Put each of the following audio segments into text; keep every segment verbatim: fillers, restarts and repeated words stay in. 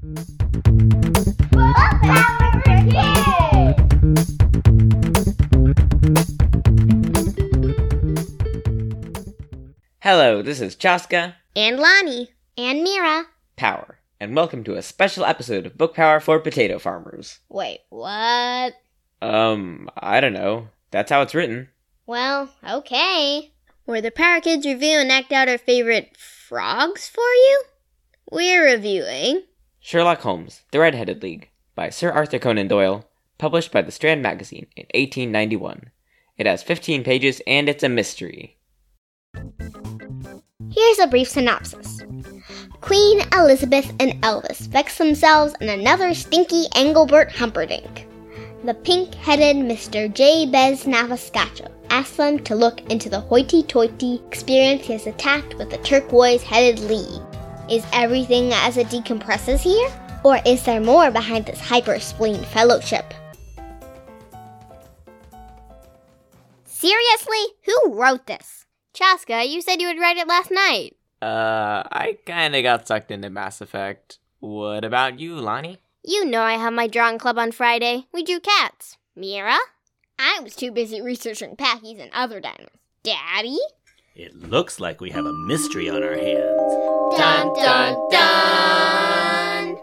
Book Power for Kids! Hello, this is Chaska. And Lonnie. And Mira. Power, and welcome to a special episode of Book Power for Potato Farmers. Wait, what? Um, I don't know. That's how it's written. Well, okay. Where the Power Kids review and act out our favorite frogs for you? We're reviewing Sherlock Holmes, The Red-Headed League, by Sir Arthur Conan Doyle, published by the Strand Magazine in eighteen ninety-one. It has fifteen pages, and it's a mystery. Here's a brief synopsis. Queen Elizabeth and Elvis vex themselves in another stinky Engelbert Humperdinck. The pink-headed Mister Jabez Navascacho asks them to look into the hoity-toity experience he has attacked with the turquoise-headed league. Is everything as it decompresses here? Or is there more behind this hyper-spleen fellowship? Seriously? Who wrote this? Chaska, you said you would write it last night. Uh, I kinda got sucked into Mass Effect. What about you, Lonnie? You know I have my drawing club on Friday. We drew cats. Mira? I was too busy researching Packies and other dinos. Daddy? It looks like we have a mystery on our hands. Dun dun dun!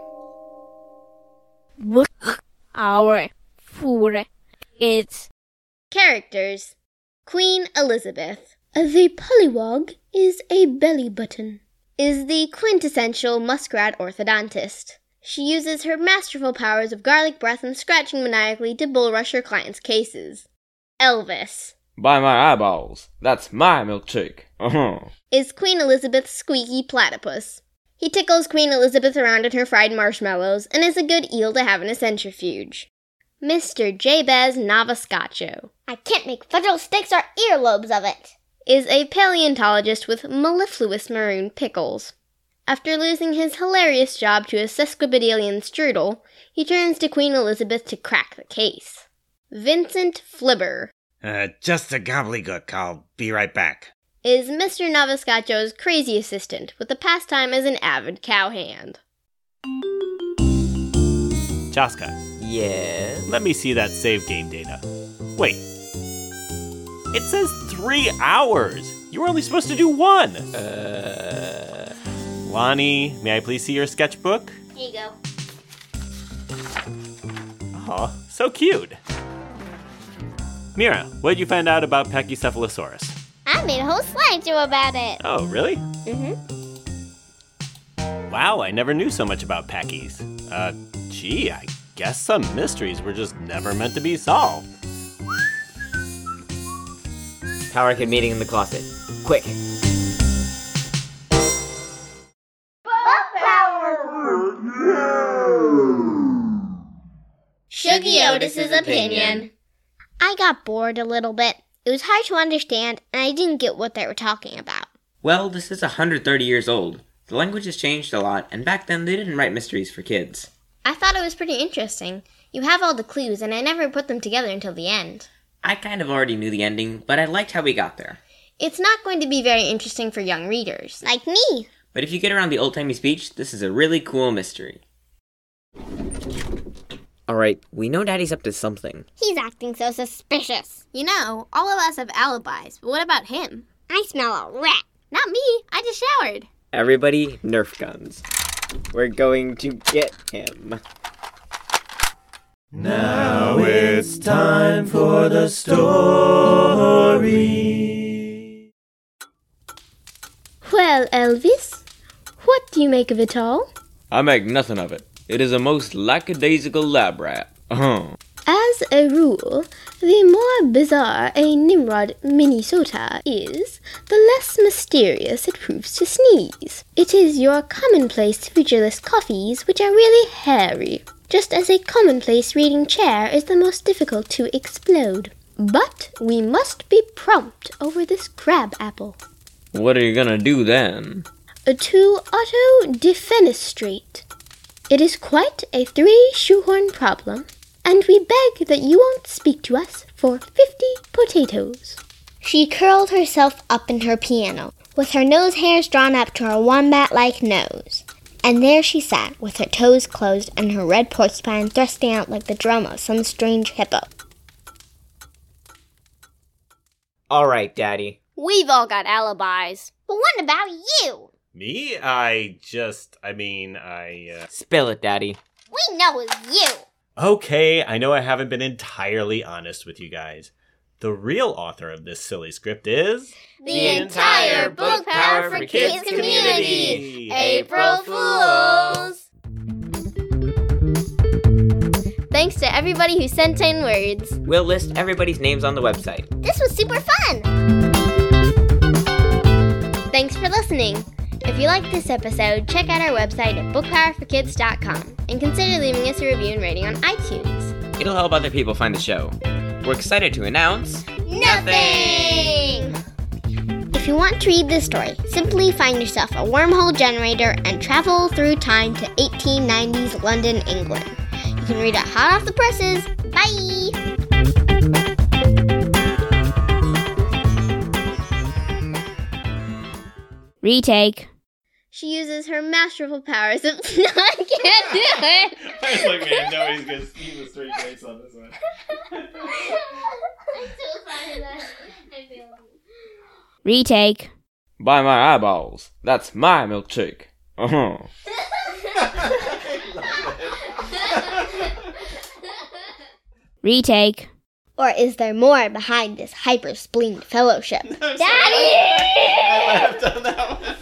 Book Power for Kids. Characters. Queen Elizabeth. The pollywog is a belly button. Is the quintessential muskrat orthodontist. She uses her masterful powers of garlic breath and scratching maniacally to bull rush her clients' cases. Elvis. By my eyeballs, that's my milkshake. Uh-huh. Is Queen Elizabeth's squeaky platypus. He tickles Queen Elizabeth around in her fried marshmallows and is a good eel to have in a centrifuge. Mister Jabez Navascacho. I can't make federal sticks or earlobes of it. Is a paleontologist with mellifluous maroon pickles. After losing his hilarious job to a sesquipedalian strudel, he turns to Queen Elizabeth to crack the case. Vincent Flibber. Uh, just a gobbledygook. I'll be right back. Is Mister Navascacho's crazy assistant with a pastime as an avid cowhand. Chaska, Yeah? let me see that save game data. Wait. It says three hours. You were only supposed to do one. Uh... Lonnie, may I please see your sketchbook? Here you go. Aw, so cute. Mira, what did you find out about Pachycephalosaurus? I made a whole slideshow about it. Oh, really? Mm-hmm. Wow, I never knew so much about Packies. Uh, gee, I guess some mysteries were just never meant to be solved. Power Kid meeting in the closet. Quick. Book Power for Shuggy Otis's opinion. I got bored a little bit. It was hard to understand, and I didn't get what they were talking about. Well, this is one hundred thirty years old. The language has changed a lot, and back then they didn't write mysteries for kids. I thought it was pretty interesting. You have all the clues, and I never put them together until the end. I kind of already knew the ending, but I liked how we got there. It's not going to be very interesting for young readers. Like me. But if you get around the old-timey speech, this is a really cool mystery. Alright, we know Daddy's up to something. He's acting so suspicious. You know, all of us have alibis, but what about him? I smell a rat. Not me, I just showered. Everybody, Nerf guns. We're going to get him. Now it's time for the story. Well, Elvis, what do you make of it all? I make nothing of it. It is a most lackadaisical lab rat. Uh-huh. As a rule, the more bizarre a Nimrod Minnesota is, the less mysterious it proves to sneeze. It is your commonplace featureless coffees which are really hairy, just as a commonplace reading chair is the most difficult to explode. But we must be prompt over this crab apple. What are you gonna do then? To auto defenestrate. It is quite a three-shoehorn problem, and we beg that you won't speak to us for fifty potatoes. She curled herself up in her piano, with her nose hairs drawn up to her wombat-like nose. And there she sat, with her toes closed and her red porcupine thrusting out like the drum of some strange hippo. All right, Daddy. We've all got alibis. But what about you? Me? I just, I mean, I, uh... Spill it, Daddy. We know it's you. Okay, I know I haven't been entirely honest with you guys. The real author of this silly script is... The entire Book Power for Kids community. April Fools! Thanks to everybody who sent in words. We'll list everybody's names on the website. This was super fun. Thanks for listening. If you liked this episode, check out our website at book power for kids dot com and consider leaving us a review and rating on iTunes. It'll help other people find the show. We're excited to announce... Nothing! If you want to read this story, simply find yourself a wormhole generator and travel through time to eighteen nineties London, England. You can read it hot off the presses. Bye! Retake. She uses her masterful powers of... No, I can't do it! I was like, man, nobody's gonna see the straight face on this one. Retake. By my eyeballs. That's my milkshake. Uh-huh. Retake. Or is there more behind this hyper-spleened fellowship? I'm Daddy! I laughed on that one.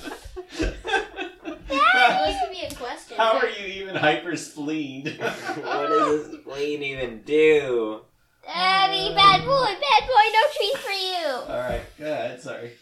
That should be a question. How are you even hyper-spleened? What does this plane even do? Daddy, bad boy, bad boy, no treat for you. Alright, go ahead, sorry.